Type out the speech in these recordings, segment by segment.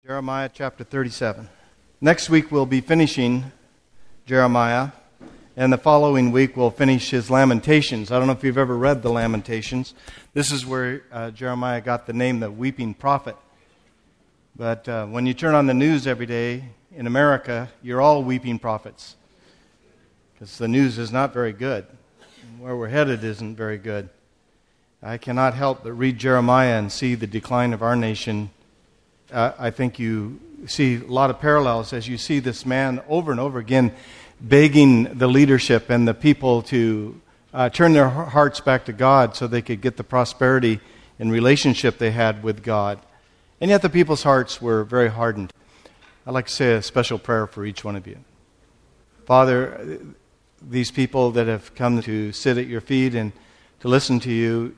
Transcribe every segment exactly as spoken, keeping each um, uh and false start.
Jeremiah chapter thirty-seven. Next week we'll be finishing Jeremiah, and the following week we'll finish his Lamentations. I don't know if you've ever read the Lamentations. This is where uh, Jeremiah got the name the Weeping Prophet. But uh, when you turn on the news every day in America, you're all weeping prophets, because the news is not very good. Where we're headed isn't very good. I cannot help but read Jeremiah and see the decline of our nation. Uh, I think you see a lot of parallels as you see this man over and over again begging the leadership and the people to uh, turn their hearts back to God so they could get the prosperity and relationship they had with God. And yet the people's hearts were very hardened. I'd like to say a special prayer for each one of you. Father, these people that have come to sit at your feet and to listen to you,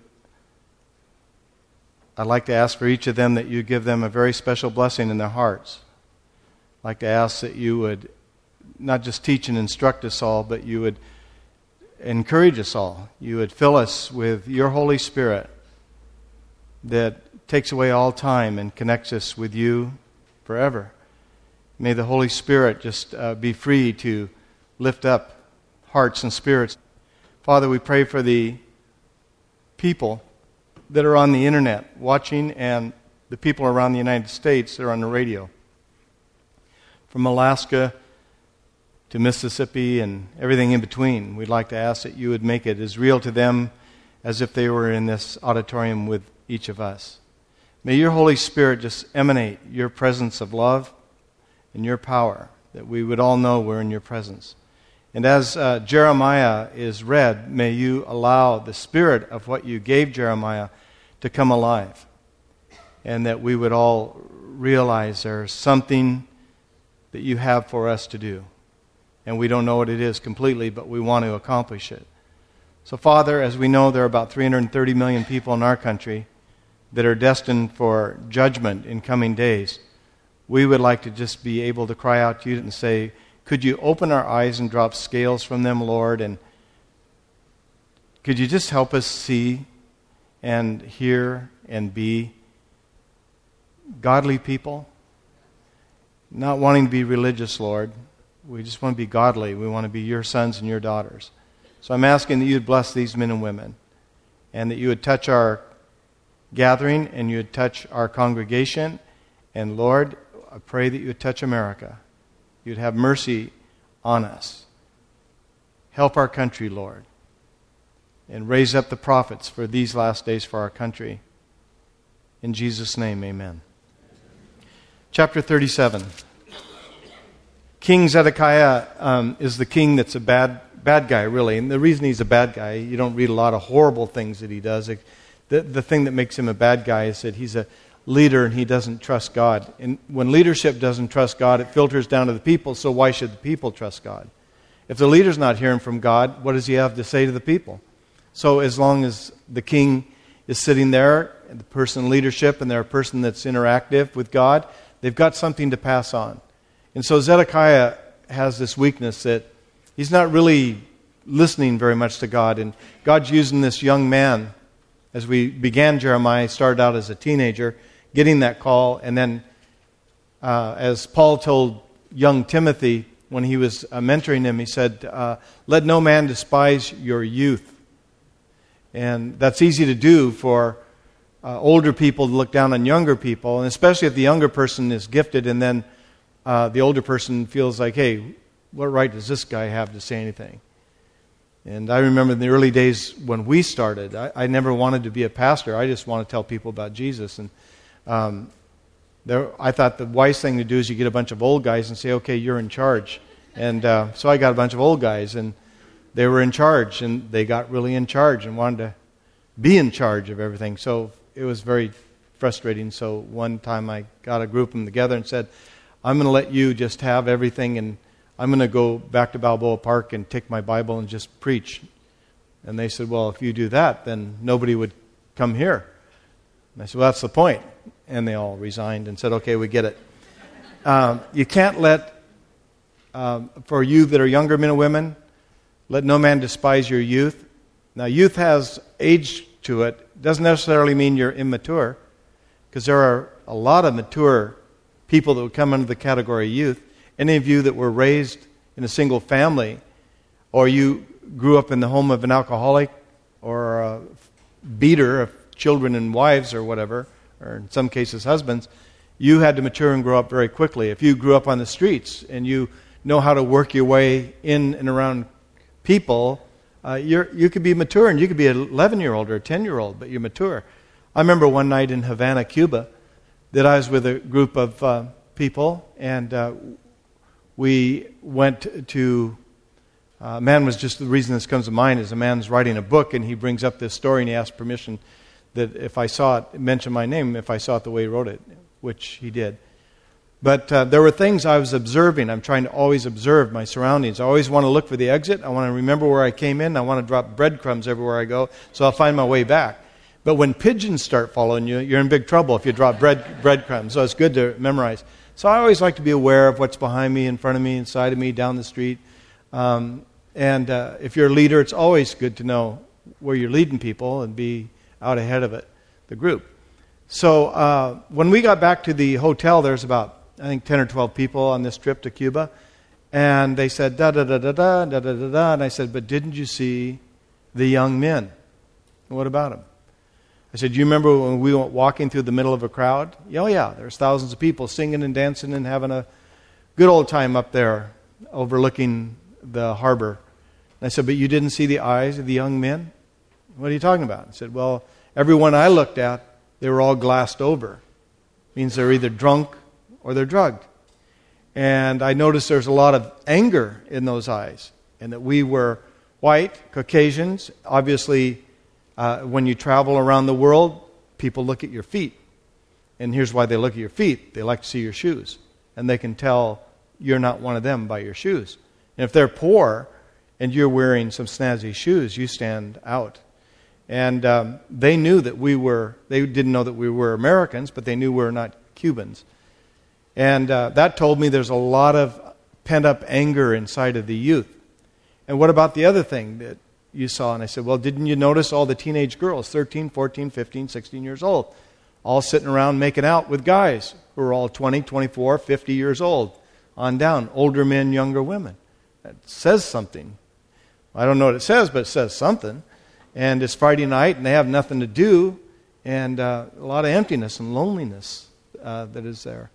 I'd like to ask for each of them that you give them a very special blessing in their hearts. I'd like to ask that you would not just teach and instruct us all, but you would encourage us all. You would fill us with your Holy Spirit that takes away all time and connects us with you forever. May the Holy Spirit just uh, be free to lift up hearts and spirits. Father, we pray for the people that are on the internet watching and the people around the United States that are on the radio. From Alaska to Mississippi and everything in between, we'd like to ask that you would make it as real to them as if they were in this auditorium with each of us. May your Holy Spirit just emanate your presence of love and your power, that we would all know we're in your presence. And as uh, Jeremiah is read, may you allow the spirit of what you gave Jeremiah to come alive, and that we would all realize there's something that you have for us to do. And we don't know what it is completely, but we want to accomplish it. So, Father, as we know, there are about three hundred thirty million people in our country that are destined for judgment in coming days. We would like to just be able to cry out to you and say, could you open our eyes and drop scales from them, Lord? And could you just help us see and hear and be godly people? Not wanting to be religious, Lord. We just want to be godly. We want to be your sons and your daughters. So I'm asking that you would bless these men and women, and that you would touch our gathering, and you would touch our congregation. And Lord, I pray that you would touch America. You'd have mercy on us. Help our country, Lord. And raise up the prophets for these last days for our country. In Jesus' name, amen. Chapter thirty-seven. King Zedekiah um, is the king that's a bad bad guy, really. And the reason he's a bad guy, you don't read a lot of horrible things that he does. The, the thing that makes him a bad guy is that he's a leader and he doesn't trust God. And when leadership doesn't trust God, it filters down to the people, so why should the people trust God? If the leader's not hearing from God, what does he have to say to the people? So as long as the king is sitting there, and the person in leadership, and they're a person that's interactive with God, they've got something to pass on. And so Zedekiah has this weakness that he's not really listening very much to God. And God's using this young man. As we began Jeremiah, he started out as a teenager, getting that call. And then uh, as Paul told young Timothy when he was uh, mentoring him, he said, uh, let no man despise your youth. And that's easy to do for uh, older people to look down on younger people, and especially if the younger person is gifted and then uh, the older person feels like, hey, what right does this guy have to say anything? And I remember in the early days when we started, I, I never wanted to be a pastor. I just wanted to tell people about Jesus. And um, there, I thought the wise thing to do is you get a bunch of old guys and say, okay, you're in charge. And uh, so I got a bunch of old guys, and they were in charge, and they got really in charge and wanted to be in charge of everything. So it was very frustrating. So one time I got a group of them together and said, I'm going to let you just have everything, and I'm going to go back to Balboa Park and take my Bible and just preach. And they said, well, if you do that, then nobody would come here. And I said, well, that's the point. And they all resigned and said, okay, we get it. Um, you can't let, um, for you that are younger men and women, let no man despise your youth. Now, youth has age to it. Doesn't necessarily mean you're immature, because there are a lot of mature people that would come under the category of youth. Any of you that were raised in a single family, or you grew up in the home of an alcoholic or a beater of children and wives or whatever, or in some cases husbands, you had to mature and grow up very quickly. If you grew up on the streets and you know how to work your way in and around people, uh, you're, you could be mature, and you could be an eleven-year-old or a ten-year-old, but you're mature. I remember one night in Havana, Cuba, that I was with a group of uh, people, and uh, we went to, a uh, man was just, the reason this comes to mind is a man's writing a book, and he brings up this story, and he asks permission that if I saw it, mention my name, if I saw it the way he wrote it, which he did. But uh, there were things I was observing. I'm trying to always observe my surroundings. I always want to look for the exit. I want to remember where I came in. I want to drop breadcrumbs everywhere I go, so I'll find my way back. But when pigeons start following you, you're in big trouble if you drop bread breadcrumbs. So it's good to memorize. So I always like to be aware of what's behind me, in front of me, inside of me, down the street. Um, and uh, if you're a leader, it's always good to know where you're leading people and be out ahead of it, the group. So uh, when we got back to the hotel, there's about, I think, ten or twelve people on this trip to Cuba. And they said, da-da-da-da-da, da-da-da-da. And I said, but didn't you see the young men? What about them? I said, do you remember when we went walking through the middle of a crowd? Oh, yeah, there's thousands of people singing and dancing and having a good old time up there overlooking the harbor. And I said, but you didn't see the eyes of the young men? What are you talking about? I said, well, everyone I looked at, they were all glassed over. It means they're either drunk or they're drugged. And I noticed there's a lot of anger in those eyes, and that we were white, Caucasians, obviously. Uh, when you travel around the world, people look at your feet. And here's why they look at your feet. They like to see your shoes. And they can tell you're not one of them by your shoes. And if they're poor and you're wearing some snazzy shoes, you stand out. And um, they knew that we were, they didn't know that we were Americans, but they knew we were not Cubans. And uh, that told me there's a lot of pent-up anger inside of the youth. And what about the other thing that you saw? And I said, well, didn't you notice all the teenage girls, thirteen, fourteen, fifteen, sixteen years old, all sitting around making out with guys who are all twenty, twenty-four, fifty years old on down, older men, younger women? That says something. I don't know what it says, but it says something. And it's Friday night, and they have nothing to do, and uh, a lot of emptiness and loneliness uh, that is there.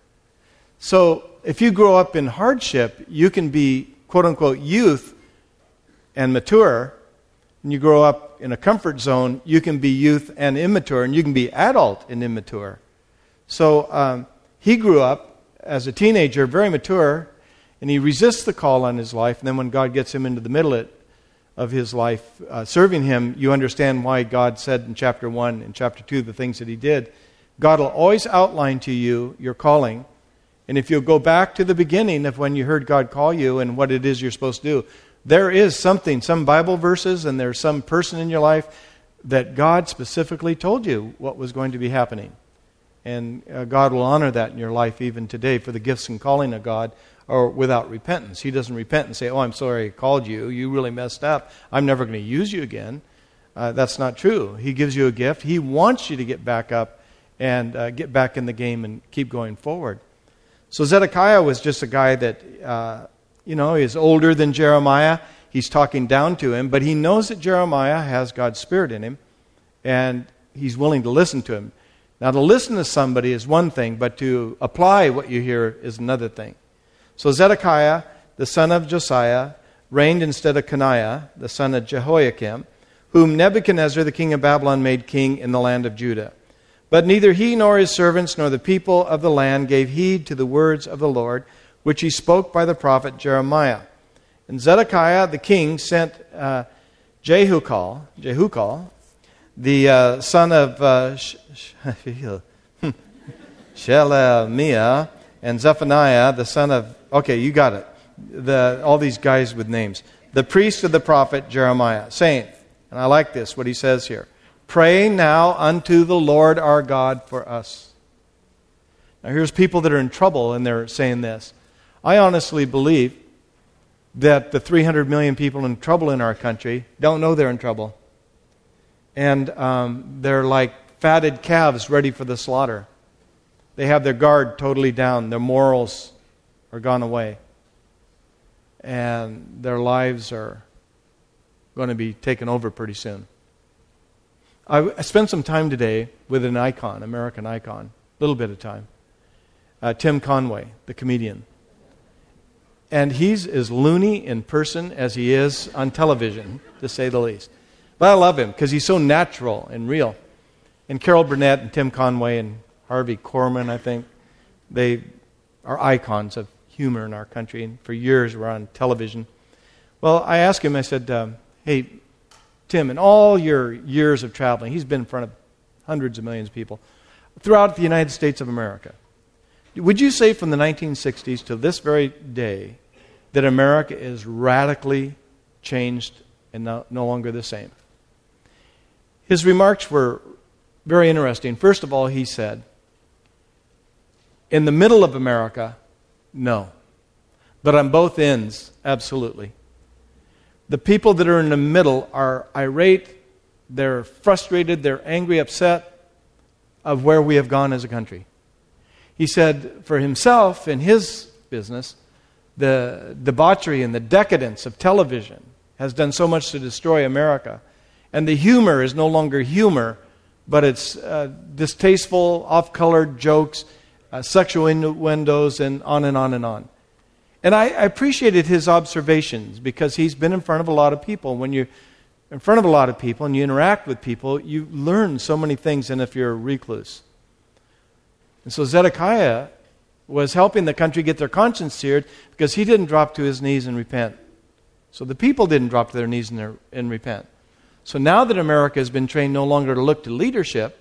So if you grow up in hardship, you can be, quote-unquote, youth and mature. And you grow up in a comfort zone, you can be youth and immature, and you can be adult and immature. So um, he grew up as a teenager, very mature, and he resists the call on his life. And then when God gets him into the middle of his life, uh, serving him, you understand why God said in chapter one and chapter two the things that he did. God will always outline to you your calling. And if you'll go back to the beginning of when you heard God call you and what it is you're supposed to do, there is something, some Bible verses, and there's some person in your life that God specifically told you what was going to be happening. And uh, God will honor that in your life even today for the gifts and calling of God, or without repentance. He doesn't repent and say, oh, I'm sorry I called you. You really messed up. I'm never going to use you again. Uh, that's not true. He gives you a gift. He wants you to get back up and uh, get back in the game and keep going forward. So Zedekiah was just a guy that... Uh, You know, he's older than Jeremiah. He's talking down to him, but he knows that Jeremiah has God's Spirit in him, and he's willing to listen to him. Now, to listen to somebody is one thing, but to apply what you hear is another thing. So Zedekiah, the son of Josiah, reigned instead of Coniah, the son of Jehoiakim, whom Nebuchadnezzar, the king of Babylon, made king in the land of Judah. But neither he nor his servants nor the people of the land gave heed to the words of the Lord, which he spoke by the prophet Jeremiah. And Zedekiah the king sent uh, Jehukal, Jehukal, the uh, son of uh, Shelemiah, and Zephaniah, the son of, okay, you got it, the all these guys with names, the priest of the prophet Jeremiah, saying, and I like this, what he says here, pray now unto the Lord our God for us. Now here's people that are in trouble, and they're saying this. I honestly believe that the three hundred million people in trouble in our country don't know they're in trouble. And um, they're like fatted calves ready for the slaughter. They have their guard totally down. Their morals are gone away. And their lives are going to be taken over pretty soon. I, I spent some time today with an icon, American icon, a little bit of time. Uh, Tim Conway, the comedian. And he's as loony in person as he is on television, to say the least. But I love him because he's so natural and real. And Carol Burnett and Tim Conway and Harvey Korman, I think, they are icons of humor in our country, and for years were on television. Well, I asked him, I said, um, hey, Tim, in all your years of traveling, he's been in front of hundreds of millions of people throughout the United States of America. Would you say from the nineteen sixties to this very day that America is radically changed and no, no longer the same? His remarks were very interesting. First of all, he said, in the middle of America, no. But on both ends, absolutely. The people that are in the middle are irate, they're frustrated, they're angry, upset of where we have gone as a country. He said for himself in his business, the debauchery and the decadence of television has done so much to destroy America. And the humor is no longer humor, but it's uh, distasteful, off-colored jokes, uh, sexual innuendos, and on and on and on. And I, I appreciated his observations because he's been in front of a lot of people. When you're in front of a lot of people and you interact with people, you learn so many things than if you're a recluse. And so Zedekiah was helping the country get their conscience seared because he didn't drop to his knees and repent. So the people didn't drop to their knees and, their, and repent. So now that America has been trained no longer to look to leadership,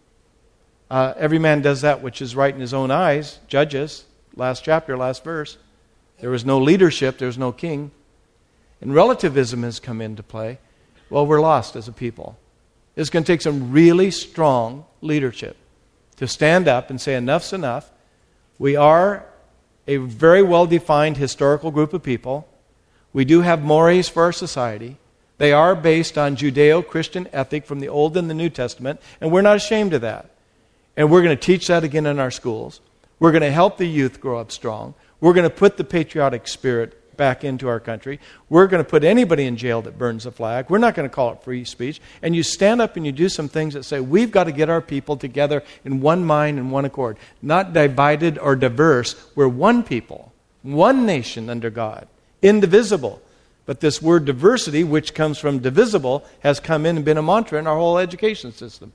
uh, every man does that which is right in his own eyes. Judges, last chapter, last verse. There was no leadership, there was no king. And relativism has come into play. Well, we're lost as a people. It's going to take some really strong leadership to stand up and say enough's enough. We are a very well-defined historical group of people. We do have mores for our society. They are based on Judeo-Christian ethic from the Old and the New Testament, and we're not ashamed of that. And we're going to teach that again in our schools. We're going to help the youth grow up strong. We're going to put the patriotic spirit back into our country. We're going to put anybody in jail that burns the flag. We're not going to call it free speech. And you stand up and you do some things that say, we've got to get our people together in one mind and one accord. Not divided or diverse. We're one people, one nation under God, indivisible. But this word diversity, which comes from divisible, has come in and been a mantra in our whole education system.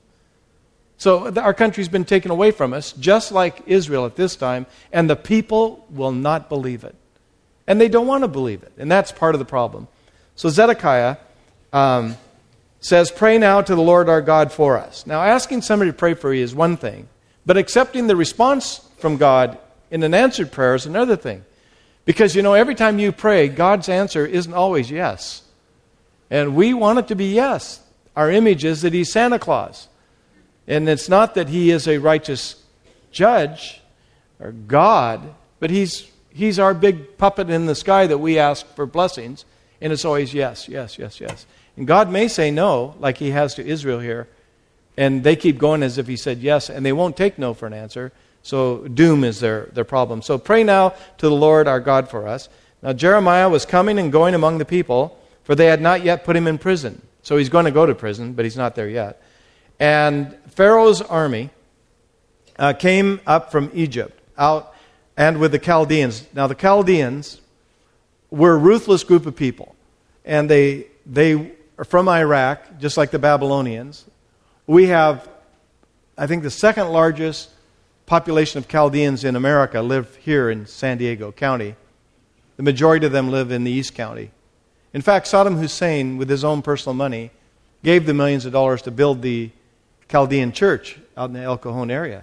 So our country's been taken away from us, just like Israel at this time, and the people will not believe it. And they don't want to believe it, and that's part of the problem. So Zedekiah um, says, pray now to the Lord our God for us. Now, asking somebody to pray for you is one thing, but accepting the response from God in an answered prayer is another thing. Because, you know, every time you pray, God's answer isn't always yes. And we want it to be yes. Our image is that He's Santa Claus. And it's not that He is a righteous judge or God, but He's He's our big puppet in the sky that we ask for blessings, and it's always yes, yes, yes, yes. And God may say no, like He has to Israel here, and they keep going as if He said yes, and they won't take no for an answer, so doom is their, their problem. So pray now to the Lord our God for us. Now Jeremiah was coming and going among the people, for they had not yet put him in prison. So he's going to go to prison, but he's not there yet. And Pharaoh's army uh, came up from Egypt, out and with the Chaldeans. Now the Chaldeans were a ruthless group of people. And they they are from Iraq, just like the Babylonians. We have, I think, the second largest population of Chaldeans in America live here in San Diego County. The majority of them live in the East County. In fact, Saddam Hussein, with his own personal money, gave the millions of dollars to build the Chaldean church out in the El Cajon area.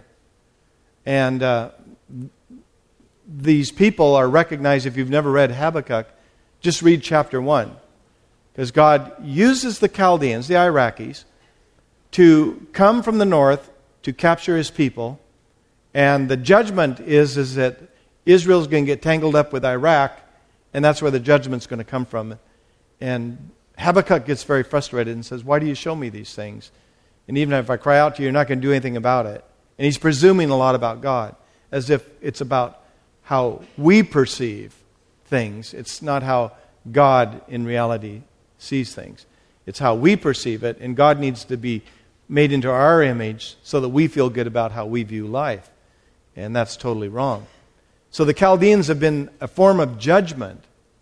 And uh, these people are recognized. If you've never read Habakkuk, just read chapter one. Because God uses the Chaldeans, the Iraqis, to come from the north to capture His people. And the judgment is, is that Israel's going to get tangled up with Iraq, and that's where the judgment's going to come from. And Habakkuk gets very frustrated and says, why do you show me these things? And even if I cry out to you, you're not going to do anything about it. And he's presuming a lot about God, as if it's about how we perceive things. It's not how God in reality sees things. It's how we perceive it, and God needs to be made into our image so that we feel good about how we view life. And that's totally wrong. So the Chaldeans have been a form of judgment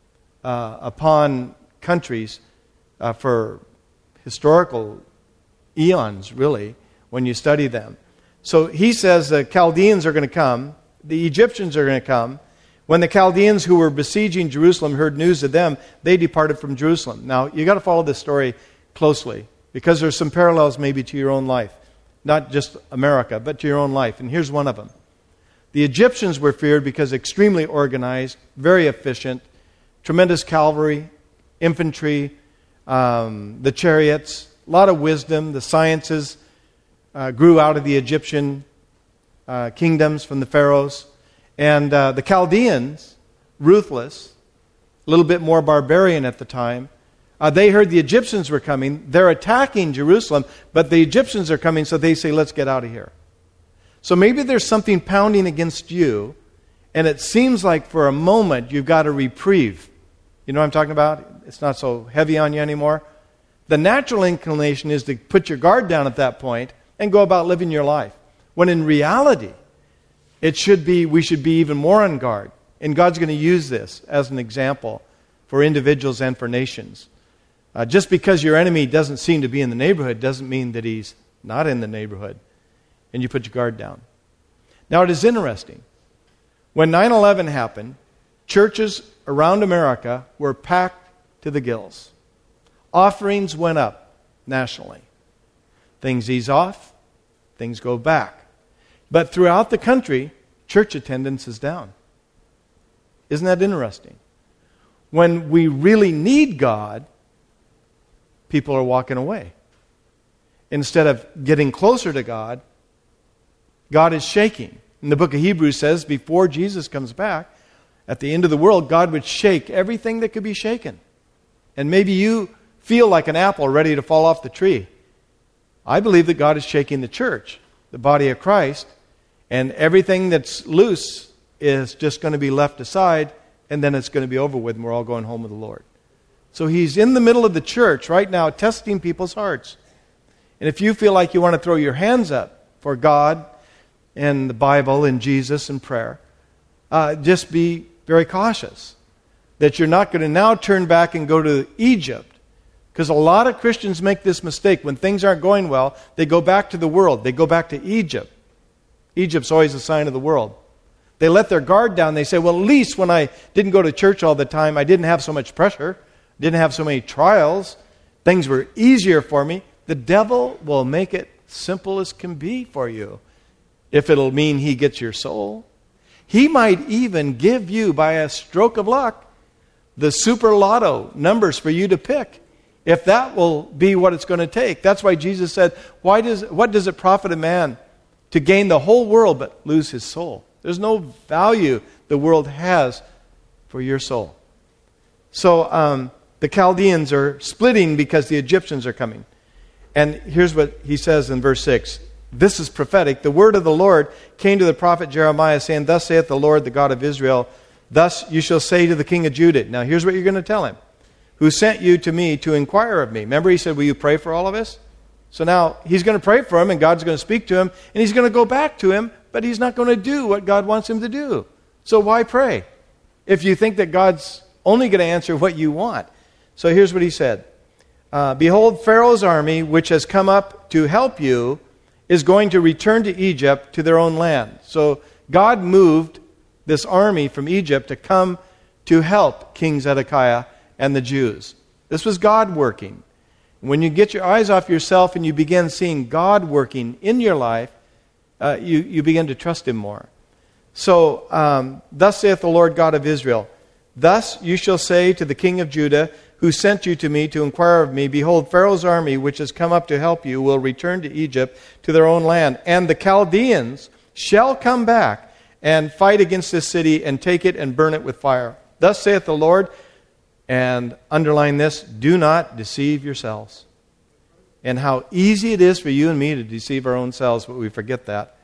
uh, upon countries uh, for historical eons, really, when you study them. So he says the Chaldeans are going to come, the Egyptians are going to come. When the Chaldeans who were besieging Jerusalem heard news of them, they departed from Jerusalem. Now, you got to follow this story closely, because there's some parallels maybe to your own life. Not just America, but to your own life. And here's one of them. The Egyptians were feared because extremely organized, very efficient, tremendous cavalry, infantry, um, the chariots, a lot of wisdom. The sciences uh, grew out of the Egyptian uh, kingdoms from the pharaohs. And uh, the Chaldeans, ruthless, a little bit more barbarian at the time, uh, they heard the Egyptians were coming. They're attacking Jerusalem, but the Egyptians are coming, so they say, let's get out of here. So maybe there's something pounding against you, and it seems like for a moment you've got a reprieve. You know what I'm talking about? It's not so heavy on you anymore. The natural inclination is to put your guard down at that point and go about living your life. When in reality, it should be, we should be even more on guard. And God's going to use this as an example for individuals and for nations. Uh, just because your enemy doesn't seem to be in the neighborhood doesn't mean that he's not in the neighborhood. And you put your guard down. Now it is interesting. When nine eleven happened, churches around America were packed to the gills. Offerings went up nationally. Things ease off, things go back. But throughout the country, church attendance is down. Isn't that interesting? When we really need God, people are walking away. Instead of getting closer to God, God is shaking. And the book of Hebrews says before Jesus comes back, at the end of the world, God would shake everything that could be shaken. And maybe you feel like an apple ready to fall off the tree. I believe that God is shaking the church, the body of Christ, and everything that's loose is just going to be left aside, and then it's going to be over with, and we're all going home with the Lord. So He's in the middle of the church right now, testing people's hearts. And if you feel like you want to throw your hands up for God and the Bible and Jesus and prayer, uh, just be very cautious that you're not going to now turn back and go to Egypt. Because a lot of Christians make this mistake. When things aren't going well, they go back to the world. They go back to Egypt. Egypt's always a sign of the world. They let their guard down. They say, well, at least when I didn't go to church all the time, I didn't have so much pressure, didn't have so many trials, things were easier for me. The devil will make it simple as can be for you, if it'll mean he gets your soul. He might even give you, by a stroke of luck, the super lotto numbers for you to pick, if that will be what it's going to take. That's why Jesus said, "Why does what does it profit a man to gain the whole world but lose his soul?" There's no value the world has for your soul. So um, the Chaldeans are splitting because the Egyptians are coming. And here's what he says in verse six. This is prophetic. The word of the Lord came to the prophet Jeremiah, saying, "Thus saith the Lord, the God of Israel, thus you shall say to the king of Judah." Now here's what you're going to tell him. "Who sent you to me to inquire of me?" Remember he said, will you pray for all of us? So now he's going to pray for him, and God's going to speak to him, and he's going to go back to him, but he's not going to do what God wants him to do. So why pray if you think that God's only going to answer what you want? So here's what he said. Uh, "Behold, Pharaoh's army, which has come up to help you, is going to return to Egypt, to their own land." So God moved this army from Egypt to come to help King Zedekiah and the Jews. This was God working. When you get your eyes off yourself and you begin seeing God working in your life, uh, you, you begin to trust Him more. So, um, "Thus saith the Lord God of Israel, thus you shall say to the king of Judah, who sent you to me to inquire of me, Behold, Pharaoh's army, which has come up to help you, will return to Egypt, to their own land. And the Chaldeans shall come back and fight against this city and take it and burn it with fire. Thus saith the Lord," and underline this, "do not deceive yourselves." And how easy it is for you and me to deceive our own selves, but we forget that.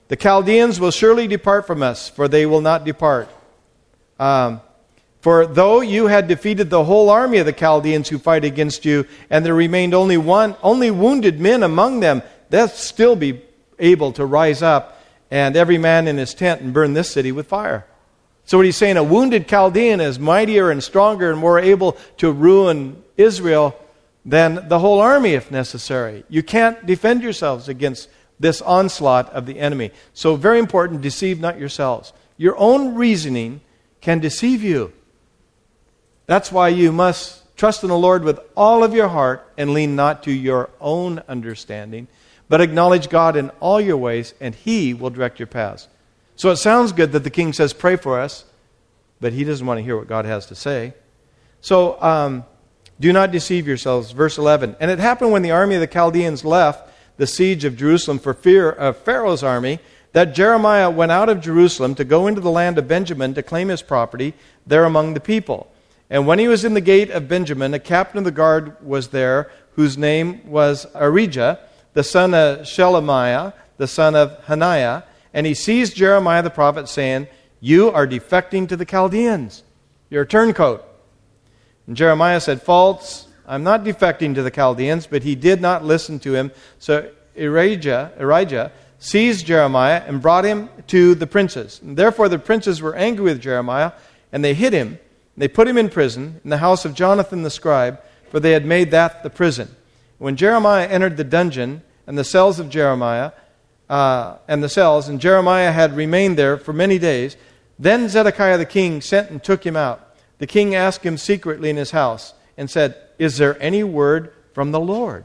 The Chaldeans will surely depart from us, for they will not depart. Um, for though you had defeated the whole army of the Chaldeans who fight against you, and there remained only one, only wounded men among them, they'll still be able to rise up, and every man in his tent, and burn this city with fire. So what he's saying, a wounded Chaldean is mightier and stronger and more able to ruin Israel than the whole army if necessary. You can't defend yourselves against this onslaught of the enemy. So very important, deceive not yourselves. Your own reasoning can deceive you. That's why you must trust in the Lord with all of your heart and lean not to your own understanding, but acknowledge God in all your ways, and He will direct your paths. So it sounds good that the king says, pray for us, but he doesn't want to hear what God has to say. So, um, do not deceive yourselves. Verse eleven. And it happened when the army of the Chaldeans left the siege of Jerusalem for fear of Pharaoh's army, that Jeremiah went out of Jerusalem to go into the land of Benjamin to claim his property there among the people. And when he was in the gate of Benjamin, a captain of the guard was there, whose name was Arijah, the son of Shelemiah, the son of Hananiah, and he seized Jeremiah the prophet, saying, you are defecting to the Chaldeans. You're a turncoat. And Jeremiah said, false, I'm not defecting to the Chaldeans, but he did not listen to him. So Arijah, Arijah seized Jeremiah and brought him to the princes. And therefore the princes were angry with Jeremiah, and they hid him. They put him in prison in the house of Jonathan the scribe, for they had made that the prison. When Jeremiah entered the dungeon and the cells of Jeremiah, uh, and the cells, and Jeremiah had remained there for many days, then Zedekiah the king sent and took him out. The king asked him secretly in his house and said, is there any word from the Lord?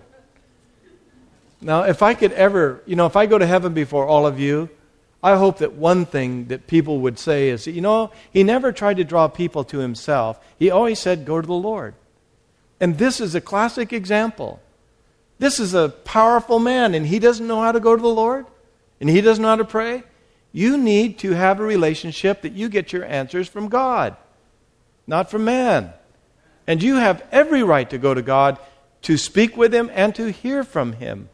Now, if I could ever, you know, if I go to heaven before all of you, I hope that one thing that people would say is, you know, he never tried to draw people to himself. He always said, go to the Lord. And this is a classic example. This is a powerful man, and he doesn't know how to go to the Lord, and he doesn't know how to pray. You need to have a relationship that you get your answers from God, not from man. And you have every right to go to God to speak with Him and to hear from Him.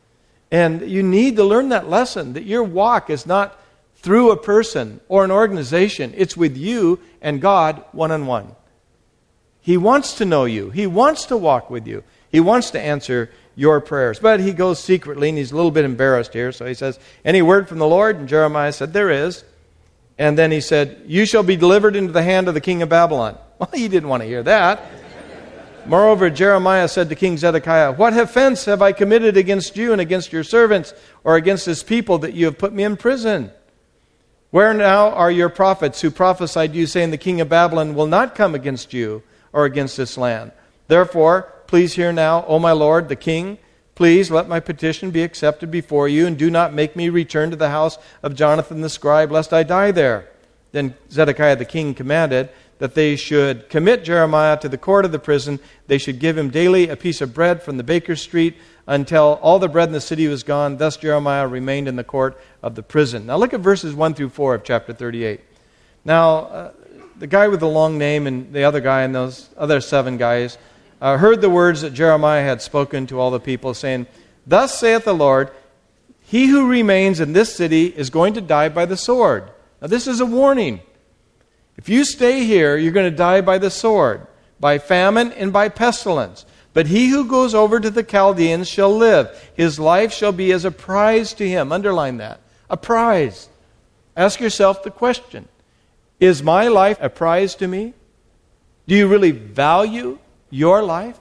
And you need to learn that lesson, that your walk is not through a person or an organization. It's with you and God one-on-one. He wants to know you. He wants to walk with you. He wants to answer your prayers. But he goes secretly, and he's a little bit embarrassed here. So he says, any word from the Lord? And Jeremiah said, there is. And then he said, you shall be delivered into the hand of the king of Babylon. Well, he didn't want to hear that. Moreover, Jeremiah said to King Zedekiah, what offense have I committed against you and against your servants or against this people that you have put me in prison? Where now are your prophets who prophesied to you, saying the king of Babylon will not come against you or against this land? Therefore, please hear now, O my lord, the king, please let my petition be accepted before you, and do not make me return to the house of Jonathan the scribe, lest I die there. Then Zedekiah the king commanded that they should commit Jeremiah to the court of the prison. They should give him daily a piece of bread from the baker's street until all the bread in the city was gone. Thus Jeremiah remained in the court of the prison. Now look at verses one through four of chapter thirty-eight. Now, uh, the guy with the long name and the other guy and those other seven guys uh, heard the words that Jeremiah had spoken to all the people, saying, thus saith the Lord, he who remains in this city is going to die by the sword. Now this is a warning. If you stay here, you're going to die by the sword, by famine and by pestilence. But he who goes over to the Chaldeans shall live. His life shall be as a prize to him. Underline that. A prize. Ask yourself the question, is my life a prize to me? Do you really value your life?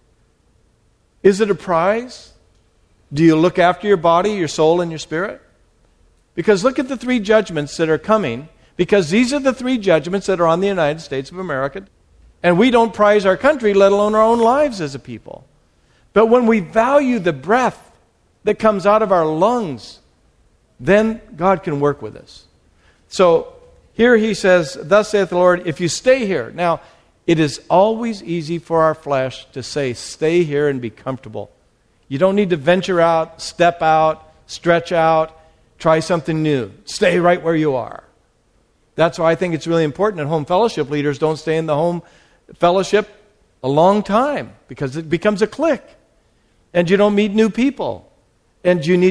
Is it a prize? Do you look after your body, your soul, and your spirit? Because look at the three judgments that are coming, because these are the three judgments that are on the United States of America. And we don't prize our country, let alone our own lives as a people. But when we value the breath that comes out of our lungs, then God can work with us. So here he says, thus saith the Lord, if you stay here. Now, it is always easy for our flesh to say, stay here and be comfortable. You don't need to venture out, step out, stretch out, try something new. Stay right where you are. That's why I think it's really important that home fellowship leaders don't stay in the home fellowship a long time, because it becomes a clique. And you don't meet new people. And you need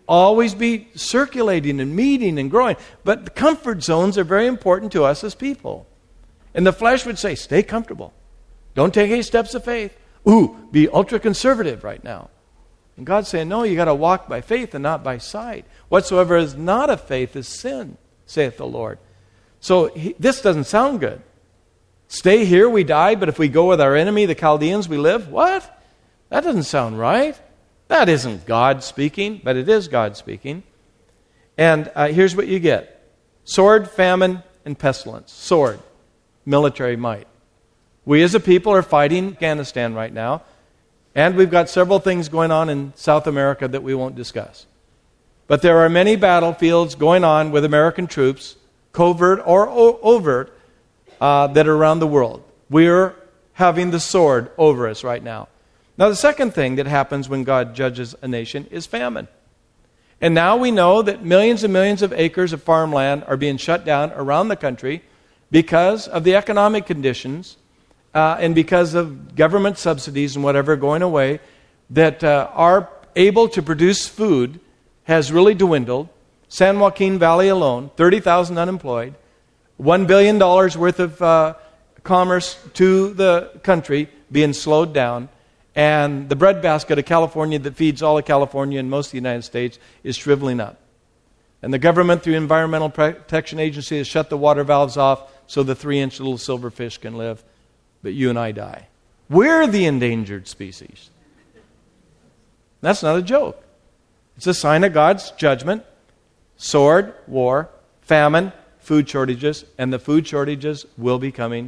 always be circulating and meeting and growing. But the comfort zones are very important to us as people. And the flesh would say, stay comfortable. Don't take any steps of faith. Ooh, be ultra-conservative right now. And God's saying, no, you got to walk by faith and not by sight. Whatsoever is not of faith is sin, saith the Lord. So he, this doesn't sound good. Stay here, we die, but if we go with our enemy, the Chaldeans, we live. What? That doesn't sound right. That isn't God speaking, but it is God speaking. And uh, here's what you get. Sword, famine, and pestilence. Sword, military might. We as a people are fighting Afghanistan right now, and we've got several things going on in South America that we won't discuss. But there are many battlefields going on with American troops, covert or o- overt, uh, that are around the world. We're having the sword over us right now. Now, the second thing that happens when God judges a nation is famine. And now we know that millions and millions of acres of farmland are being shut down around the country because of the economic conditions uh, and because of government subsidies and whatever going away, that uh, are able to produce food has really dwindled. San Joaquin Valley alone, thirty thousand unemployed, one billion dollars worth of uh, commerce to the country being slowed down, and the breadbasket of California that feeds all of California and most of the United States is shriveling up. And the government, through Environmental Protection Agency, has shut the water valves off so the three-inch little silverfish can live, but you and I die. We're the endangered species. That's not a joke. It's a sign of God's judgment. Sword, war, famine, food shortages, and the food shortages will be coming,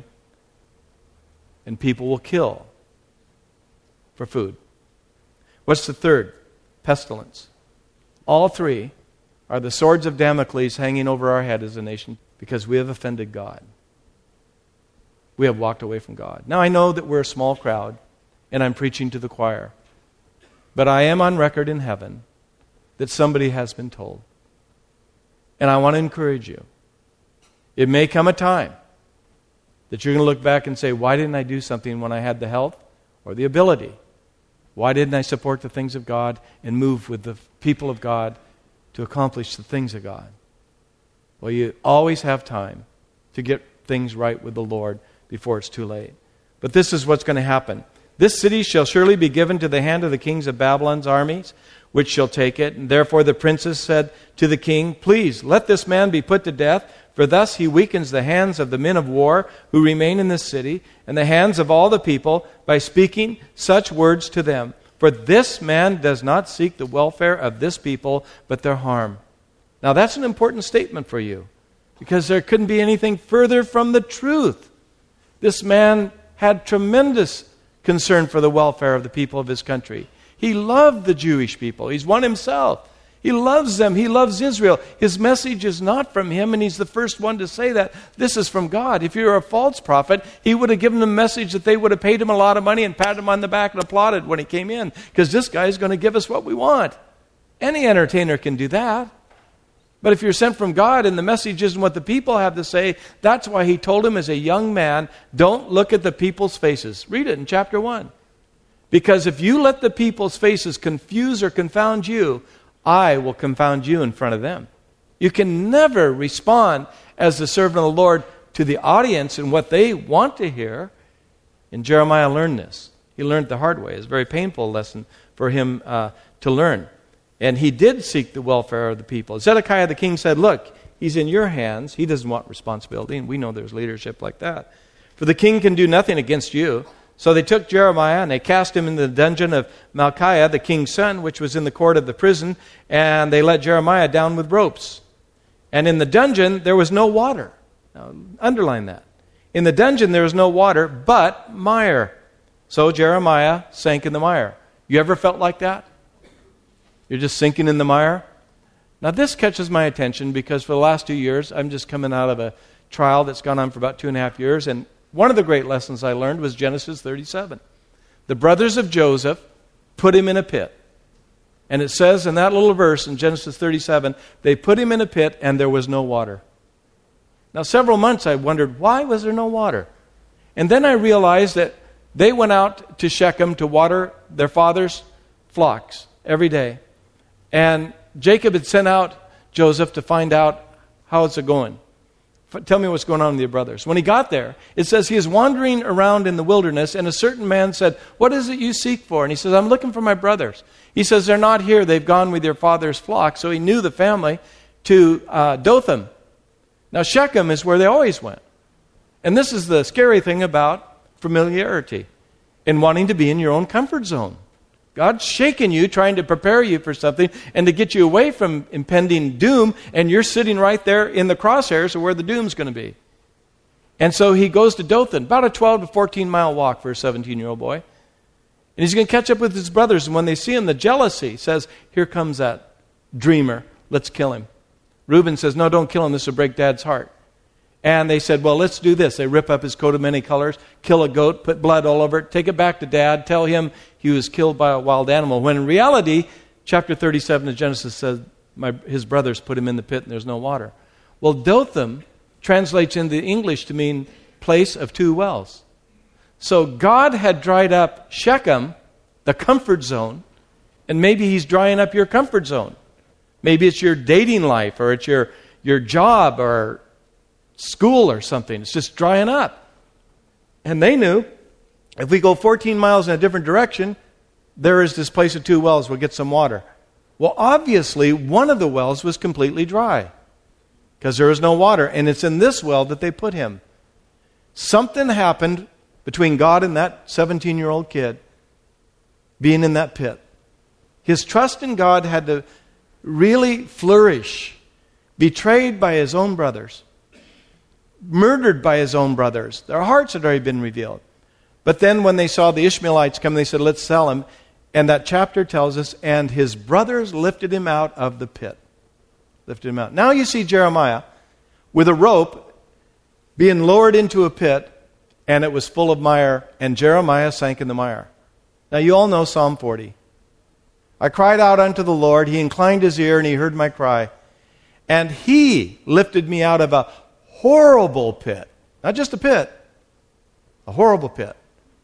and people will kill for food. What's the third? Pestilence. All three are the swords of Damocles hanging over our head as a nation because we have offended God. We have walked away from God. Now, I know that we're a small crowd, and I'm preaching to the choir, but I am on record in heaven that somebody has been told. And I want to encourage you. It may come a time that you're going to look back and say, why didn't I do something when I had the health or the ability? Why didn't I support the things of God and move with the people of God to accomplish the things of God? Well, you always have time to get things right with the Lord before it's too late. But this is what's going to happen. This city shall surely be given to the hand of the kings of Babylon's armies, which shall take it. And therefore the princess said to the king, please, let this man be put to death, for thus he weakens the hands of the men of war who remain in this city, and the hands of all the people, by speaking such words to them. For this man does not seek the welfare of this people, but their harm. Now that's an important statement for you, because there couldn't be anything further from the truth. This man had tremendous concern for the welfare of the people of his country. He loved the Jewish people. He's one himself. He loves them. He loves Israel. His message is not from him, and he's the first one to say that. This is from God. If you're a false prophet, he would have given them a message that they would have paid him a lot of money and patted him on the back and applauded when he came in, because this guy is going to give us what we want. Any entertainer can do that. But if you're sent from God and the message isn't what the people have to say, that's why he told him as a young man, don't look at the people's faces. Read it in chapter one. Because if you let the people's faces confuse or confound you, I will confound you in front of them. You can never respond as the servant of the Lord to the audience and what they want to hear. And Jeremiah learned this. He learned the hard way. It's a very painful lesson for him uh, to learn. And he did seek the welfare of the people. Zedekiah the king said, look, he's in your hands. He doesn't want responsibility, and we know there's leadership like that. For the king can do nothing against you. So they took Jeremiah and they cast him in the dungeon of Malchiah, the king's son, which was in the court of the prison, and they let Jeremiah down with ropes. And in the dungeon, there was no water. Now, underline that. In the dungeon, there was no water, but mire. So Jeremiah sank in the mire. You ever felt like that? You're just sinking in the mire? Now, this catches my attention because for the last two years, I'm just coming out of a trial that's gone on for about two and a half years, and one of the great lessons I learned was Genesis thirty-seven. The brothers of Joseph put him in a pit. And it says in that little verse in Genesis thirty-seven, they put him in a pit and there was no water. Now, several months I wondered, why was there no water? And then I realized that they went out to Shechem to water their father's flocks every day. And Jacob had sent out Joseph to find out how's it going. Tell me what's going on with your brothers. When he got there, it says he is wandering around in the wilderness, and a certain man said, what is it you seek for? And he says, I'm looking for my brothers. He says, they're not here. They've gone with their father's flock. So he knew the family to uh, Dothan. Now Shechem is where they always went. And this is the scary thing about familiarity and wanting to be in your own comfort zone. God's shaking you, trying to prepare you for something and to get you away from impending doom, and you're sitting right there in the crosshairs of where the doom's going to be. And so he goes to Dothan, about a twelve to fourteen mile walk for a seventeen-year-old boy. And he's going to catch up with his brothers, and when they see him, the jealousy says, here comes that dreamer, let's kill him. Reuben says, no, don't kill him, this will break Dad's heart. And they said, well, let's do this. They rip up his coat of many colors, kill a goat, put blood all over it, take it back to Dad, tell him he was killed by a wild animal. When in reality, chapter thirty-seven of Genesis says my, his brothers put him in the pit and there's no water. Well, Dothan translates into English to mean place of two wells. So God had dried up Shechem, the comfort zone, and maybe he's drying up your comfort zone. Maybe it's your dating life, or it's your, your job, or school or something. It's just drying up. And they knew if we go fourteen miles in a different direction, there is this place of two wells. We'll get some water. Well, obviously, one of the wells was completely dry because there was no water. And it's in this well that they put him. Something happened between God and that seventeen-year-old kid being in that pit. His trust in God had to really flourish. Betrayed by his own brothers. Murdered by his own brothers. Their hearts had already been revealed. But then when they saw the Ishmaelites come, they said, let's sell him. And that chapter tells us, and his brothers lifted him out of the pit. Lifted him out. Now you see Jeremiah with a rope being lowered into a pit, and it was full of mire, and Jeremiah sank in the mire. Now you all know Psalm forty. I cried out unto the Lord, he inclined his ear, and he heard my cry. And he lifted me out of a horrible pit. Not just a pit. A horrible pit.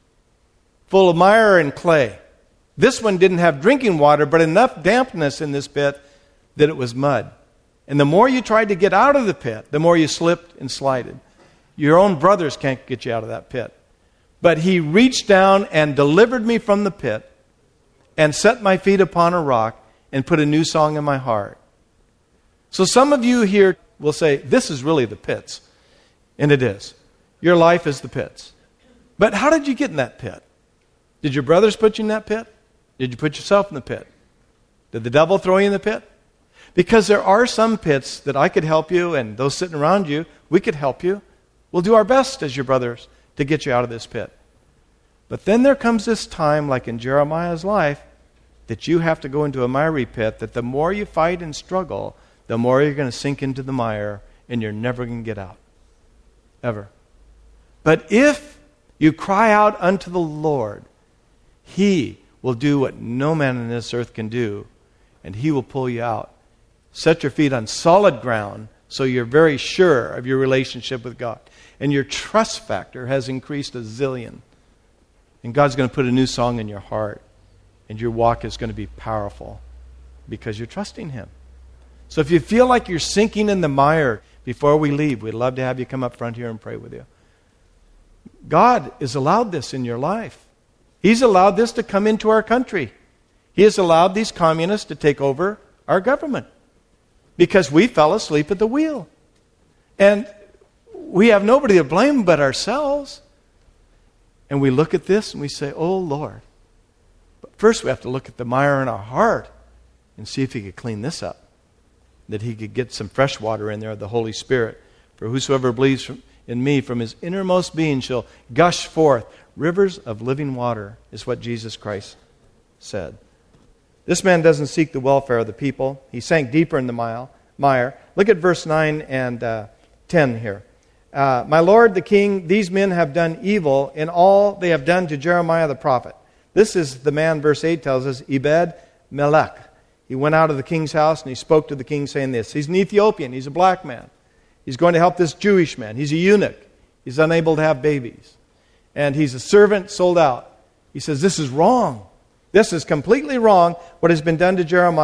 Full of mire and clay. This one didn't have drinking water, but enough dampness in this pit that it was mud. And the more you tried to get out of the pit, the more you slipped and slided. Your own brothers can't get you out of that pit. But he reached down and delivered me from the pit and set my feet upon a rock and put a new song in my heart. So some of you here will say, this is really the pits. And it is. Your life is the pits. But how did you get in that pit? Did your brothers put you in that pit? Did you put yourself in the pit? Did the devil throw you in the pit? Because there are some pits that I could help you, and those sitting around you, we could help you. We'll do our best as your brothers to get you out of this pit. But then there comes this time, like in Jeremiah's life, that you have to go into a miry pit, that the more you fight and struggle, the more you're going to sink into the mire, and you're never going to get out. Ever. But if you cry out unto the Lord, he will do what no man on this earth can do, and he will pull you out. Set your feet on solid ground so you're very sure of your relationship with God. And your trust factor has increased a zillion. And God's going to put a new song in your heart. And your walk is going to be powerful because you're trusting him. So if you feel like you're sinking in the mire before we leave, we'd love to have you come up front here and pray with you. God has allowed this in your life. He's allowed this to come into our country. He has allowed these communists to take over our government because we fell asleep at the wheel. And we have nobody to blame but ourselves. And we look at this and we say, oh Lord. But first we have to look at the mire in our heart and see if he could clean this up. That he could get some fresh water in there of the Holy Spirit. For whosoever believes from, in me, from his innermost being shall gush forth rivers of living water, is what Jesus Christ said. This man doesn't seek the welfare of the people. He sank deeper in the mile, mire. Look at verse nine and uh, ten here. Uh, My Lord the King, these men have done evil in all they have done to Jeremiah the prophet. This is the man, verse eight tells us, Ebed Melech. He went out of the king's house and he spoke to the king saying this. He's an Ethiopian. He's a black man. He's going to help this Jewish man. He's a eunuch. He's unable to have babies. And he's a servant sold out. He says, this is wrong. This is completely wrong, what has been done to Jeremiah.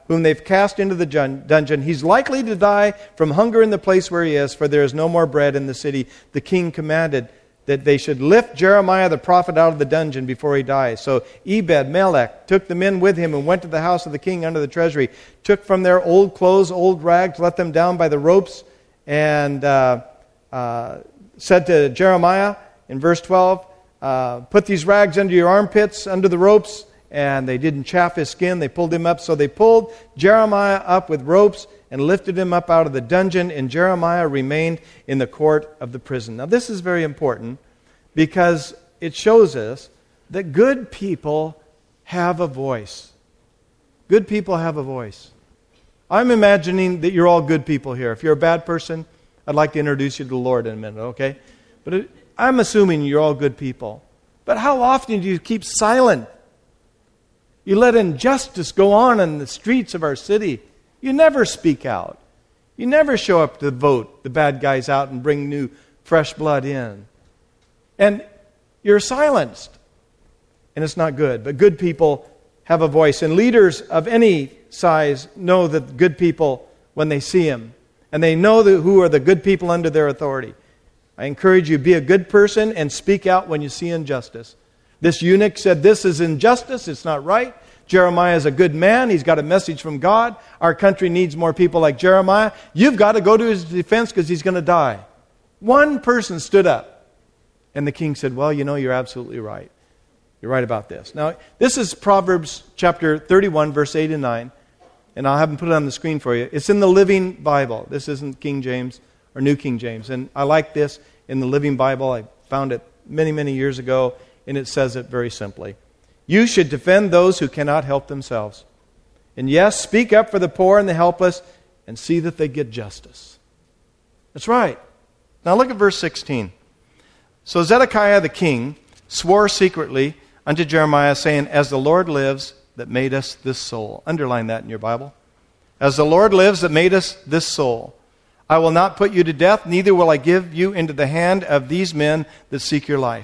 whom they've cast into the dungeon. He's likely to die from hunger in the place where he is, for there is no more bread in the city. The king commanded that they should lift Jeremiah the prophet out of the dungeon before he dies. So Ebed-Melech took the men with him and went to the house of the king under the treasury, took from their old clothes, old rags, let them down by the ropes, and uh, uh, said to Jeremiah in verse twelve, uh, put these rags under your armpits, under the ropes, and they didn't chafe his skin. They pulled him up. So they pulled Jeremiah up with ropes and lifted him up out of the dungeon, and Jeremiah remained in the court of the prison. Now this is very important because it shows us that good people have a voice. Good people have a voice. I'm imagining that you're all good people here. If you're a bad person, I'd like to introduce you to the Lord in a minute, okay? But it, I'm assuming you're all good people. But how often do you keep silent? You let injustice go on in the streets of our city. You never speak out. You never show up to vote the bad guys out and bring new, fresh blood in. And you're silenced. And it's not good. But good people have a voice. And leaders of any size know that good people when they see them. And they know that who are the good people under their authority. I encourage you, be a good person and speak out when you see injustice. This eunuch said, this is injustice. It's not right. Jeremiah is a good man. He's got a message from God. Our country needs more people like Jeremiah. You've got to go to his defense because he's going to die. One person stood up. And the king said, well, you know, you're absolutely right. You're right about this. Now, this is Proverbs chapter thirty-one, verse eight and nine. And I'll have them put it on the screen for you. It's in the Living Bible. This isn't King James or New King James. And I like this in the Living Bible. I found it many, many years ago. And it says it very simply. You should defend those who cannot help themselves. And yes, speak up for the poor and the helpless and see that they get justice. That's right. Now look at verse sixteen. So Zedekiah the king swore secretly unto Jeremiah, saying, as the Lord lives that made us this soul. Underline that in your Bible. As the Lord lives that made us this soul. I will not put you to death, neither will I give you into the hand of these men that seek your life.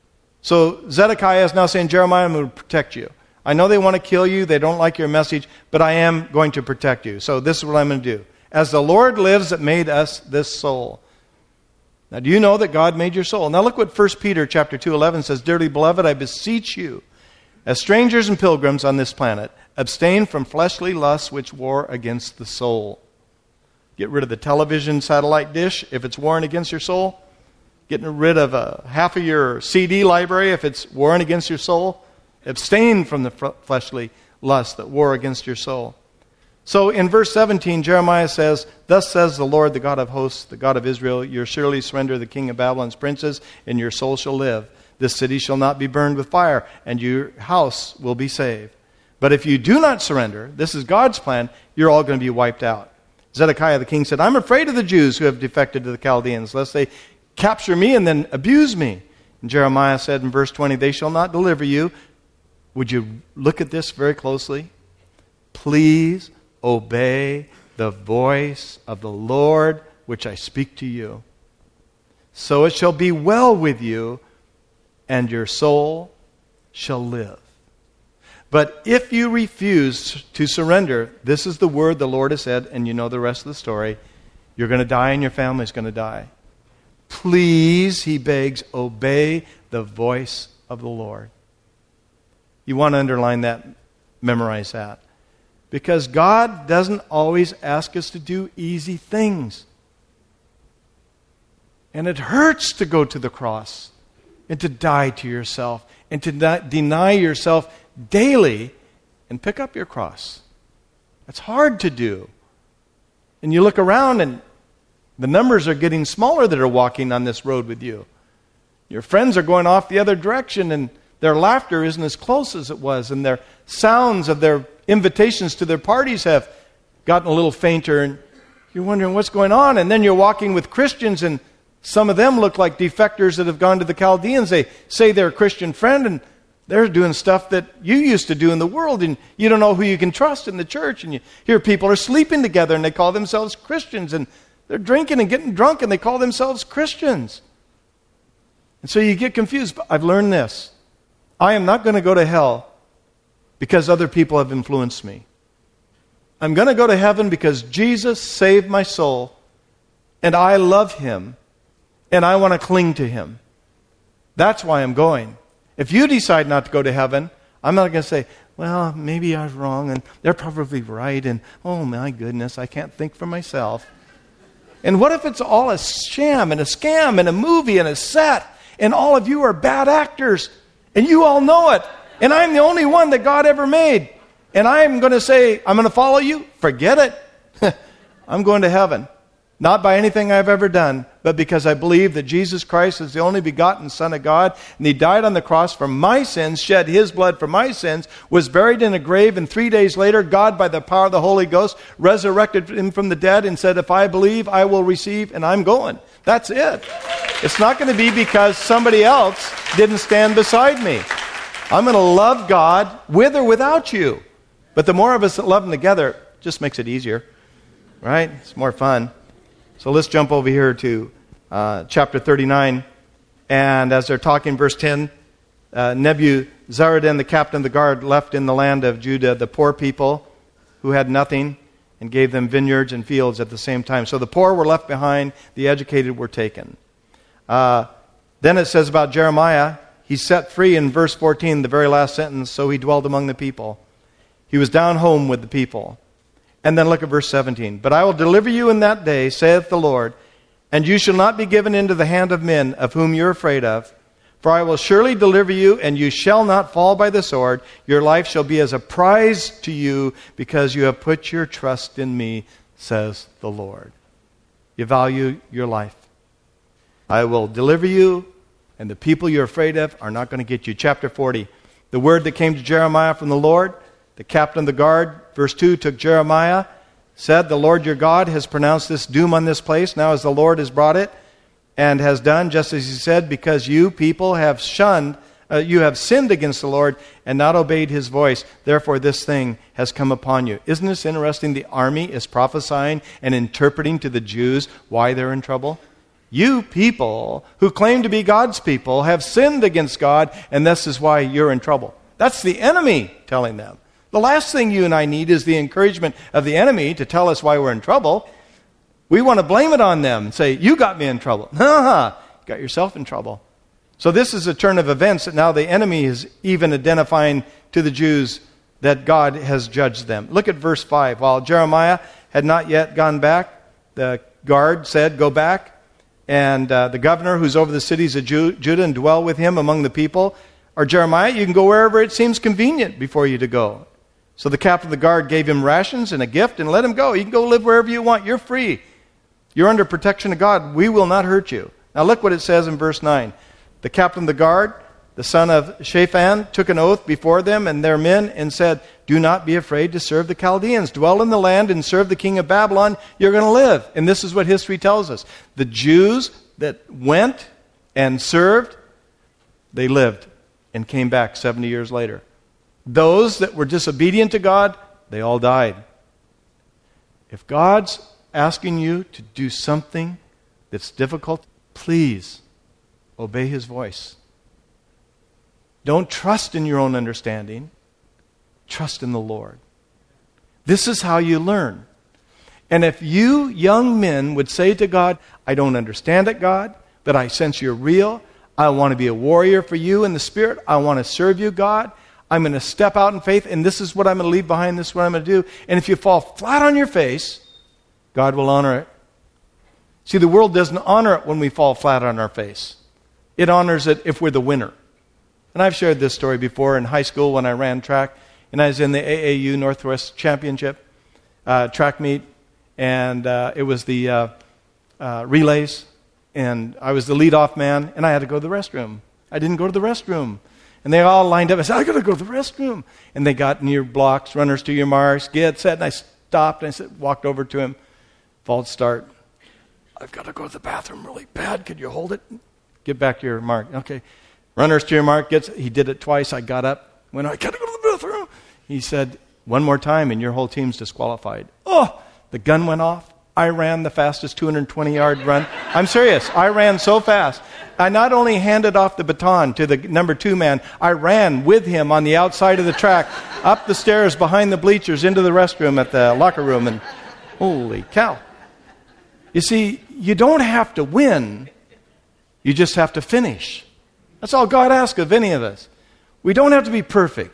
So Zedekiah is now saying, Jeremiah, I'm going to protect you. I know they want to kill you. They don't like your message, but I am going to protect you. So this is what I'm going to do. As the Lord lives that made us this soul. Now, do you know that God made your soul? Now look what First Peter chapter two eleven says. Dearly beloved, I beseech you, as strangers and pilgrims on this planet, abstain from fleshly lusts which war against the soul. Get rid of the television satellite dish if it's warring against your soul. Getting rid of a, half of your C D library if it's warring against your soul. Abstain from the fleshly lusts that war against your soul. So in verse seventeen, Jeremiah says, thus says the Lord, the God of hosts, the God of Israel, you surely surrender the king of Babylon's princes, and your soul shall live. This city shall not be burned with fire, and your house will be saved. But if you do not surrender, this is God's plan, you're all going to be wiped out. Zedekiah the king said, I'm afraid of the Jews who have defected to the Chaldeans, lest they capture me and then abuse me. And Jeremiah said in verse twenty, they shall not deliver you. Would you look at this very closely? Please obey the voice of the Lord, which I speak to you. So it shall be well with you, and your soul shall live. But if you refuse to surrender, this is the word the Lord has said, and you know the rest of the story, you're going to die and your family's going to die. Please, he begs, obey the voice of the Lord. You want to underline that, memorize that. Because God doesn't always ask us to do easy things. And it hurts to go to the cross and to die to yourself and to not deny yourself daily and pick up your cross. That's hard to do. And you look around and the numbers are getting smaller that are walking on this road with you. Your friends are going off the other direction and their laughter isn't as close as it was, and their sounds of their invitations to their parties have gotten a little fainter, and you're wondering what's going on. And then you're walking with Christians, and some of them look like defectors that have gone to the Chaldeans. They say they're a Christian friend, and they're doing stuff that you used to do in the world, and you don't know who you can trust in the church. And you hear people are sleeping together, and they call themselves Christians, and they're drinking and getting drunk, and they call themselves Christians. And so you get confused. But I've learned this. I am not going to go to hell because other people have influenced me. I'm going to go to heaven because Jesus saved my soul, and I love him, and I want to cling to him. That's why I'm going. If you decide not to go to heaven, I'm not going to say, well, maybe I was wrong, and they're probably right, and oh my goodness, I can't think for myself. And what if it's all a sham and a scam and a movie and a set, and all of you are bad actors, and you all know it, and I'm the only one that God ever made, and I'm going to say, I'm going to follow you? Forget it. I'm going to heaven. Not by anything I've ever done, but because I believe that Jesus Christ is the only begotten Son of God, and he died on the cross for my sins, shed his blood for my sins, was buried in a grave, and three days later, God, by the power of the Holy Ghost, resurrected him from the dead and said, if I believe, I will receive, and I'm going. That's it. It's not going to be because somebody else didn't stand beside me. I'm going to love God with or without you. But the more of us that love him together, it just makes it easier, right? It's more fun. So let's jump over here to uh, chapter thirty-nine. And as they're talking, verse ten, uh, Nebuzaradan, the captain of the guard, left in the land of Judah the poor people who had nothing and gave them vineyards and fields at the same time. So the poor were left behind, the educated were taken. Uh, then it says about Jeremiah, he's set free in verse fourteen, the very last sentence, so he dwelled among the people. He was down home with the people. And then look at verse seventeen. But I will deliver you in that day, saith the Lord, and you shall not be given into the hand of men of whom you are afraid of. For I will surely deliver you, and you shall not fall by the sword. Your life shall be as a prize to you, because you have put your trust in me, says the Lord. You value your life. I will deliver you, and the people you're afraid of are not going to get you. Chapter forty. The word that came to Jeremiah from the Lord, the captain of the guard, verse two, took Jeremiah, said, the Lord your God has pronounced this doom on this place, now as the Lord has brought it, and has done just as he said, because you people have shunned, uh, you have sinned against the Lord and not obeyed his voice. Therefore this thing has come upon you. Isn't this interesting? The army is prophesying and interpreting to the Jews why they're in trouble. You people who claim to be God's people have sinned against God, and this is why you're in trouble. That's the enemy telling them. The last thing you and I need is the encouragement of the enemy to tell us why we're in trouble. We want to blame it on them and say, you got me in trouble. Ha-ha, you got yourself in trouble. So this is a turn of events that now the enemy is even identifying to the Jews that God has judged them. Look at verse five. While Jeremiah had not yet gone back, the guard said, go back. And uh, the governor who's over the cities of Ju- Judah and dwell with him among the people, or Jeremiah, you can go wherever it seems convenient before you to go. So the captain of the guard gave him rations and a gift and let him go. You can go live wherever you want. You're free. You're under protection of God. We will not hurt you. Now look what it says in verse nine. The captain of the guard, the son of Shaphan, took an oath before them and their men and said, do not be afraid to serve the Chaldeans. Dwell in the land and serve the king of Babylon. You're going to live. And this is what history tells us. The Jews that went and served, they lived and came back seventy years later. Those that were disobedient to God, they all died. If God's asking you to do something that's difficult, please obey his voice. Don't trust in your own understanding. Trust in the Lord. This is how you learn. And if you young men would say to God, I don't understand it, God, but I sense you're real. I want to be a warrior for you in the Spirit. I want to serve you, God. I'm going to step out in faith, and this is what I'm going to leave behind. This is what I'm going to do. And if you fall flat on your face, God will honor it. See, the world doesn't honor it when we fall flat on our face. It honors it if we're the winner. And I've shared this story before in high school when I ran track, and I was in the A A U Northwest Championship uh, track meet, and uh, it was the uh, uh, relays, and I was the leadoff man, and I had to go to the restroom. I didn't go to the restroom. And they all lined up. I said, I got to go to the restroom. And they got in your blocks, runners to your marks, get set. And I stopped and I said, walked over to him. False start. I've got to go to the bathroom really bad. Could you hold it? Get back to your mark. Okay. Runners to your mark. Gets. He did it twice. I got up. Went, I got to go to the bathroom. He said, one more time and your whole team's disqualified. Oh, the gun went off. I ran the fastest two hundred twenty-yard run. I'm serious. I ran so fast. I not only handed off the baton to the number two man, I ran with him on the outside of the track, up the stairs behind the bleachers, into the restroom at the locker room, and holy cow. You see, you don't have to win. You just have to finish. That's all God asks of any of us. We don't have to be perfect.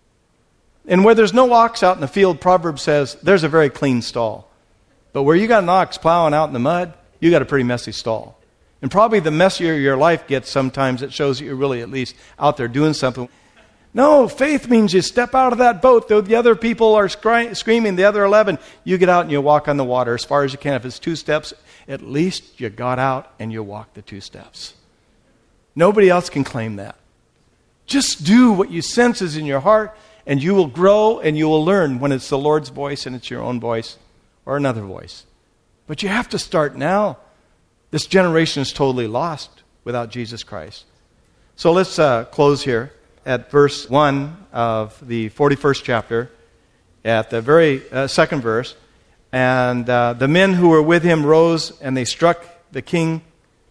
And where there's no ox out in the field, Proverbs says, there's a very clean stall. But where you got an ox plowing out in the mud, you got a pretty messy stall. And probably the messier your life gets sometimes, it shows that you're really at least out there doing something. No, faith means you step out of that boat, though the other people are scry- screaming, the other eleven, you get out and you walk on the water as far as you can. If it's two steps, at least you got out and you walked the two steps. Nobody else can claim that. Just do what you sense is in your heart, and you will grow and you will learn when it's the Lord's voice and it's your own voice or another voice. But you have to start now. This generation is totally lost without Jesus Christ. So let's uh, close here at verse one of the forty-first chapter, at the very uh, second verse. And uh, the men who were with him rose, and they struck the king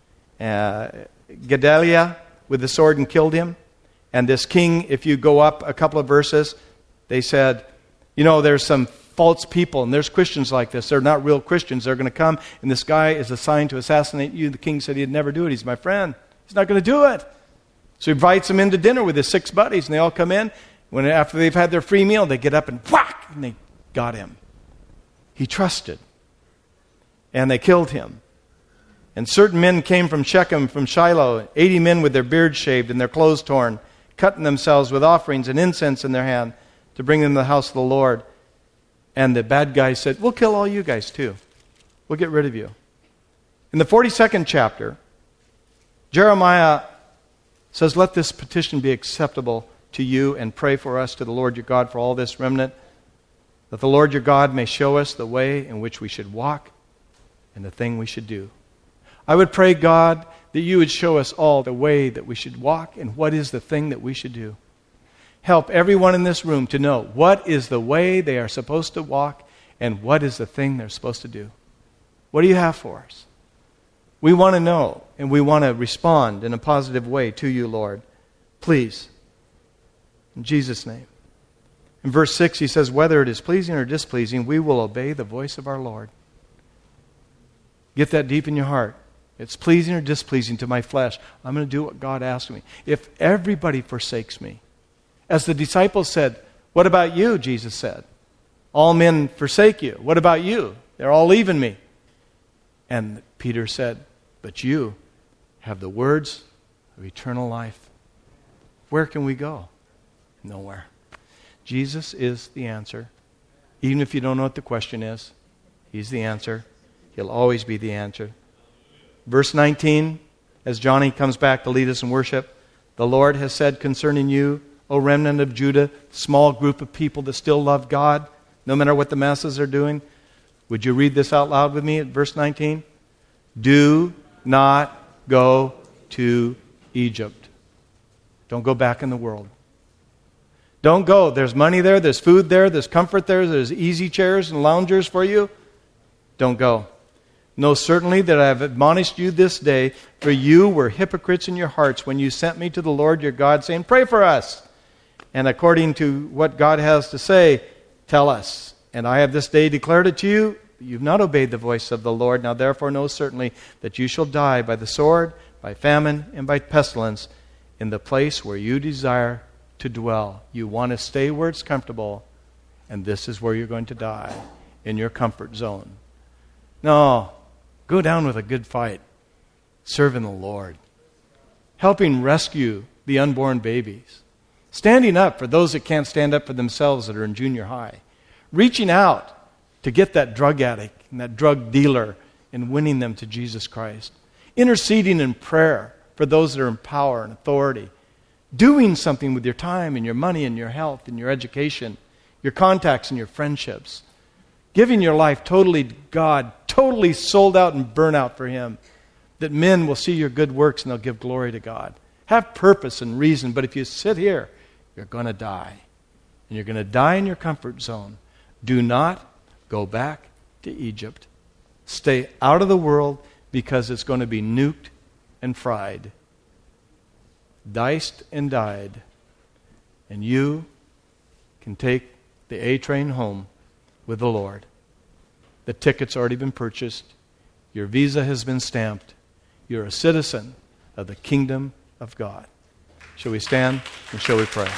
uh, Gedaliah with the sword and killed him. And this king, if you go up a couple of verses, they said, you know, there's some false people, and there's Christians like this. They're not real Christians. They're going to come, and this guy is assigned to assassinate you. The king said he'd never do it. He's my friend. He's not going to do it. So he invites them into dinner with his six buddies, and they all come in. When after they've had their free meal, they get up and whack, and they got him. He trusted, and they killed him. And certain men came from Shechem, from Shiloh, eighty men with their beards shaved and their clothes torn, cutting themselves with offerings and incense in their hand to bring them to the house of the Lord. And the bad guys said, we'll kill all you guys too. We'll get rid of you. In the forty-second chapter, Jeremiah says, let this petition be acceptable to you, and pray for us to the Lord your God for all this remnant, that the Lord your God may show us the way in which we should walk and the thing we should do. I would pray, God, that you would show us all the way that we should walk and what is the thing that we should do. Help everyone in this room to know what is the way they are supposed to walk and what is the thing they're supposed to do. What do you have for us? We want to know, and we want to respond in a positive way to you, Lord. Please, in Jesus' name. In verse six, he says, whether it is pleasing or displeasing, we will obey the voice of our Lord. Get that deep in your heart. It's pleasing or displeasing to my flesh. I'm going to do what God asked me. If everybody forsakes me, as the disciples said, what about you, Jesus said? All men forsake you. What about you? They're all leaving me. And Peter said, but you have the words of eternal life. Where can we go? Nowhere. Jesus is the answer. Even if you don't know what the question is, he's the answer. He'll always be the answer. Verse nineteen, as Johnny comes back to lead us in worship, the Lord has said concerning you, O remnant of Judah, small group of people that still love God, no matter what the masses are doing. Would you read this out loud with me at verse nineteen? Do not go to Egypt. Don't go back in the world. Don't go. There's money there, there's food there, there's comfort there, there's easy chairs and loungers for you. Don't go. Know certainly that I have admonished you this day, for you were hypocrites in your hearts when you sent me to the Lord your God, saying, pray for us. And according to what God has to say, tell us. And I have this day declared it to you. You've not obeyed the voice of the Lord. Now therefore know certainly that you shall die by the sword, by famine, and by pestilence in the place where you desire to dwell. You want to stay where it's comfortable, and this is where you're going to die, in your comfort zone. No, go down with a good fight, serving the Lord, helping rescue the unborn babies, standing up for those that can't stand up for themselves that are in junior high, reaching out to get that drug addict and that drug dealer and winning them to Jesus Christ, interceding in prayer for those that are in power and authority, doing something with your time and your money and your health and your education, your contacts and your friendships, giving your life totally to God, totally sold out and burnt out for Him, that men will see your good works and they'll give glory to God. Have purpose and reason, but if you sit here, you're going to die. And you're going to die in your comfort zone. Do not go back to Egypt. Stay out of the world because it's going to be nuked and fried, diced and dyed. And you can take the A train home with the Lord. The ticket's already been purchased. Your visa has been stamped. You're a citizen of the kingdom of God. Shall we stand and shall we pray?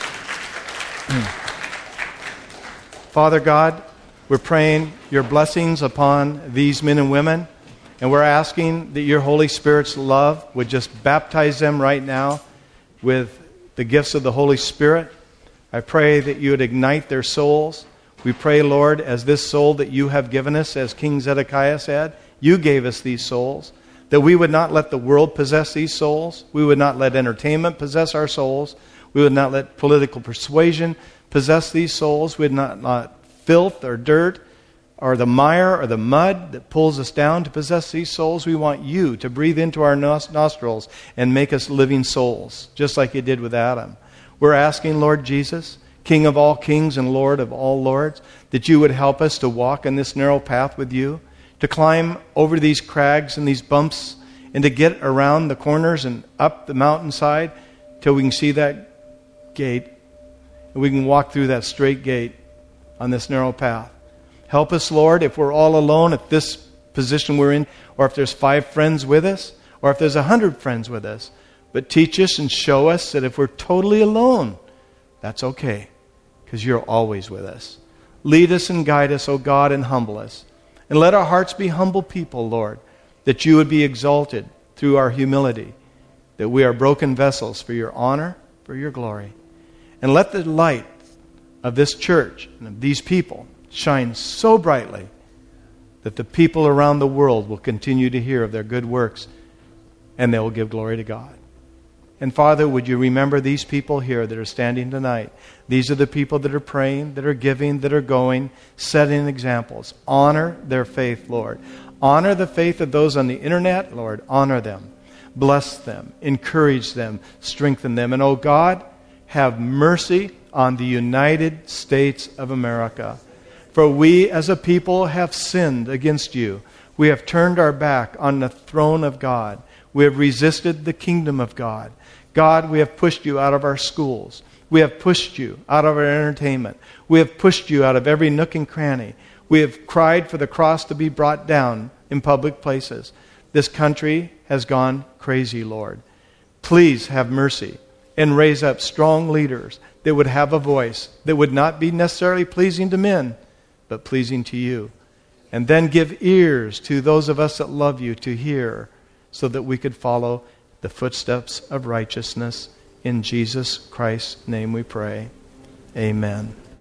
Father God, we're praying your blessings upon these men and women, and we're asking that your Holy Spirit's love would just baptize them right now with the gifts of the Holy Spirit. I pray that you would ignite their souls. We pray, Lord, as this soul that you have given us, as King Zedekiah said, you gave us these souls, that we would not let the world possess these souls. We would not let entertainment possess our souls. We would not let political persuasion possess these souls. We would not let filth or dirt or the mire or the mud that pulls us down to possess these souls. We want you to breathe into our nostrils and make us living souls, just like you did with Adam. We're asking, Lord Jesus, King of all kings and Lord of all lords, that you would help us to walk in this narrow path with you, to climb over these crags and these bumps, and to get around the corners and up the mountainside till we can see that gate, and we can walk through that straight gate on this narrow path. Help us, Lord, if we're all alone at this position we're in, or if there's five friends with us, or if there's a hundred friends with us. But teach us and show us that if we're totally alone, that's okay, because you're always with us. Lead us and guide us, O God, and humble us. And let our hearts be humble people, Lord, that you would be exalted through our humility, that we are broken vessels for your honor, for your glory. And let the light of this church and of these people shine so brightly that the people around the world will continue to hear of their good works and they will give glory to God. And Father, would you remember these people here that are standing tonight? These are the people that are praying, that are giving, that are going, setting examples. Honor their faith, Lord. Honor the faith of those on the internet, Lord. Honor them. Bless them. Encourage them. Strengthen them. And, oh God, have mercy on the United States of America. For we as a people have sinned against you. We have turned our back on the throne of God. We have resisted the kingdom of God. God, we have pushed you out of our schools. We have pushed you out of our entertainment. We have pushed you out of every nook and cranny. We have cried for the cross to be brought down in public places. This country has gone crazy, Lord. Please have mercy and raise up strong leaders that would have a voice that would not be necessarily pleasing to men, but pleasing to you. And then give ears to those of us that love you to hear, so that we could follow the footsteps of righteousness. In Jesus Christ's name we pray. Amen.